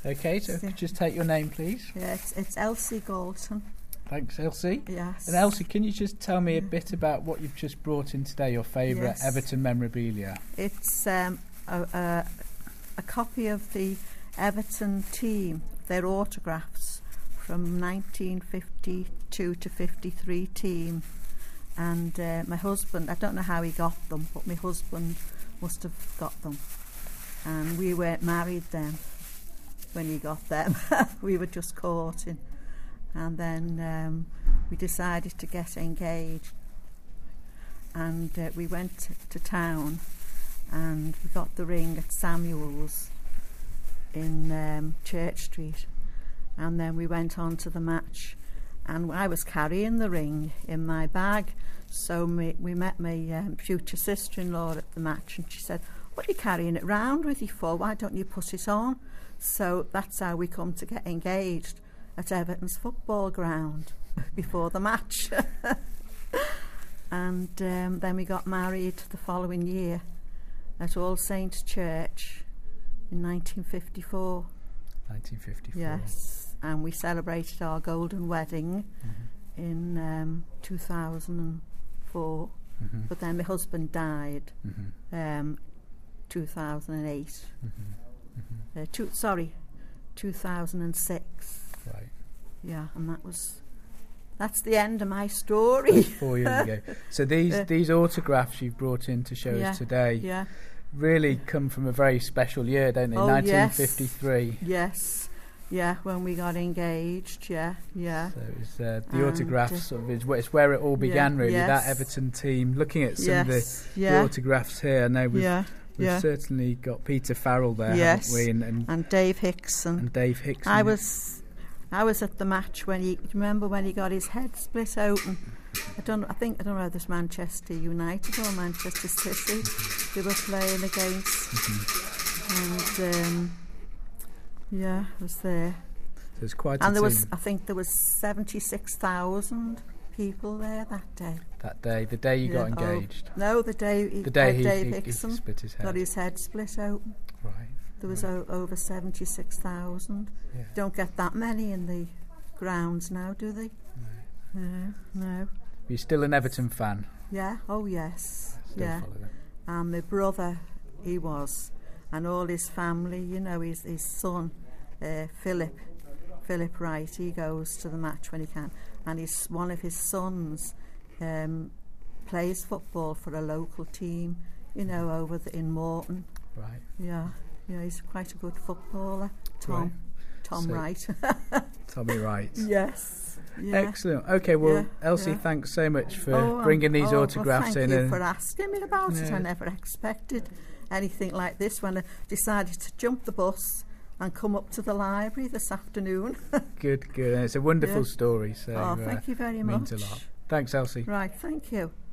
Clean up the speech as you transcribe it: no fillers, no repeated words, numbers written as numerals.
Okay, so if you could just take your name, please. Yeah, it's Elsie Galton. Thanks, Elsie. Yes. And Elsie, can you just tell me a bit about what you've just brought in today, your favourite Everton memorabilia? It's a copy of the Everton team, their autographs from 1952 to 53 team. And my husband, I don't know how he got them, but my husband must have got them. And we weren't married then when he got them. We were just courting. And then we decided to get engaged. And we went to town and we got the ring at Samuel's in Church Street. And then we went on to the match. And I was carrying the ring in my bag. So we met my future sister-in-law at the match, and she said, "What are you carrying it round with you for? Why don't you put it on?" So that's how we come to get engaged at Everton's football ground before the match. And then we got married the following year at All Saints Church in 1954. 1954. Yes, and we celebrated our golden wedding in 2004. But then my husband died 2008. 2006. Right. Yeah, and that's the end of my story. 4 years ago. So these autographs you've brought in to show us today really come from a very special year, don't they? 1953. Yes. Yeah, when we got engaged, So it was the autographs it's where it all began, really. Yes. That Everton team. Looking at some of the autographs here, I know we've certainly got Peter Farrell there, haven't we? And Dave Hickson. I was at the match when he got his head split open. I don't know whether it's Manchester United or Manchester City they were playing against. And I was there. So it's quite and a there team. was, I think there was 76,000 people there that day. That day, the day you got engaged. No, the day Dave Hickson split his head. got his head split open. Right. There was over 76,000. Yeah. Don't get that many in the grounds now, do they? No. You're still an Everton fan? Yeah. Oh yes. Still follow them. And my brother, he was, and all his family. You know, his son, Philip Wright. He goes to the match when he can, and one of his sons plays football for a local team. You know, over in Morton. Right. Yeah, he's quite a good footballer. Tom Wright. Tommy Wright. Yes. Yeah. Excellent. Okay, well, Elsie, thanks so much for bringing these autographs in. Thank you for asking me about it. I never expected anything like this when I decided to jump the bus and come up to the library this afternoon. Good. It's a wonderful story. So, thank you very much. Means a lot. Thanks, Elsie. Right, thank you.